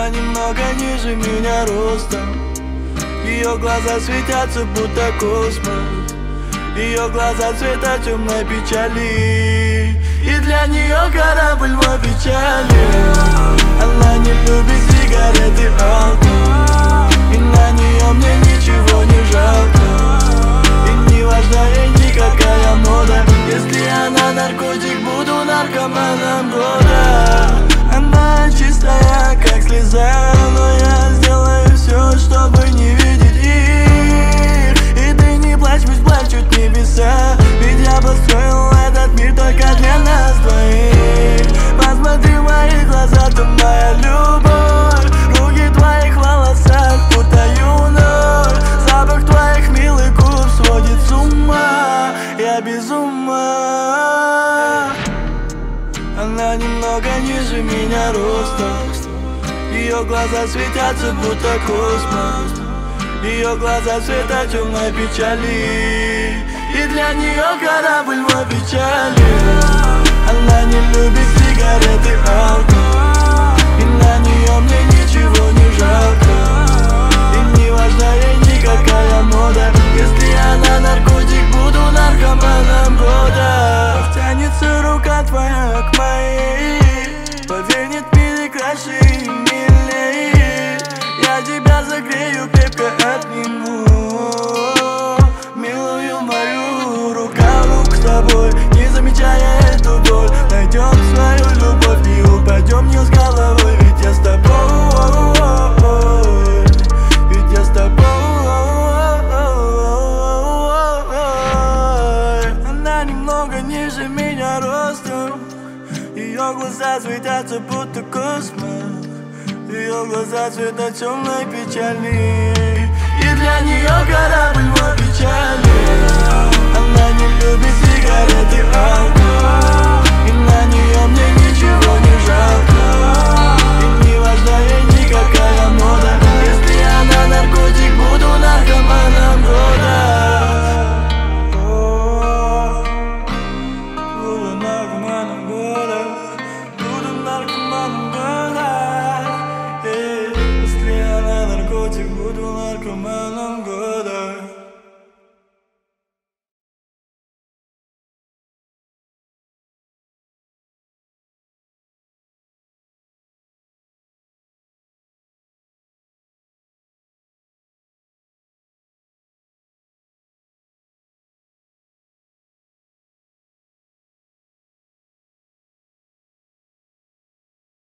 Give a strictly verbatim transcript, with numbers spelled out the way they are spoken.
Она немного ниже меня ростом. Ее глаза светятся, будто космос. Ее глаза цвета темной печали. И для нее корабль в печали. Она не любит сигареты, алкоголь. И на нее мне ничего не жалко. И не важна ей никакая мода. Если она наркотик, буду наркоманом года. Она чистая, как слеза, но я сделаю все, чтобы не видеть их. И ты не плачь, пусть плачут небеса. Ведь я построил этот мир только для нас двоих. Посмотри в мои глаза, ты моя любовь. Руки в твоих волосах, путаю ноль. Запах твоих милых губ сводит с ума. Я без ума. Она немного ниже меня ростом. Ее глаза светятся, будто космос. Ее глаза цвета темной печали. И для нее корабль в печали. Она не любит сигареты, алкоголь. И на нее мне ничего не жалко. И не важна ей никакая мода. Если она наркотик, буду наркоманом года. Тянется рука твоя к моей. Поверь, нет мили краше и милей. Я тебя загрею, крепко обниму. Милую мою, рука в руку с тобой. Не замечая эту боль, найдем свою любовь и упадем вниз головой. Ведь я с тобой, ведь я с тобой. Она немного ниже меня ростом. Ее глаза светятся, будто космос. Ее глаза цвета темной печали. И для нее корабль в печали. Она не любит сигареты, алкоголь. И на нее мне ничего не жалко. И не важна ей никакая мода. Если она наркотик, буду наркоманом года. Буду наркоманом года. Буду наркоманом года. Если она наркотик, буду наркоманом.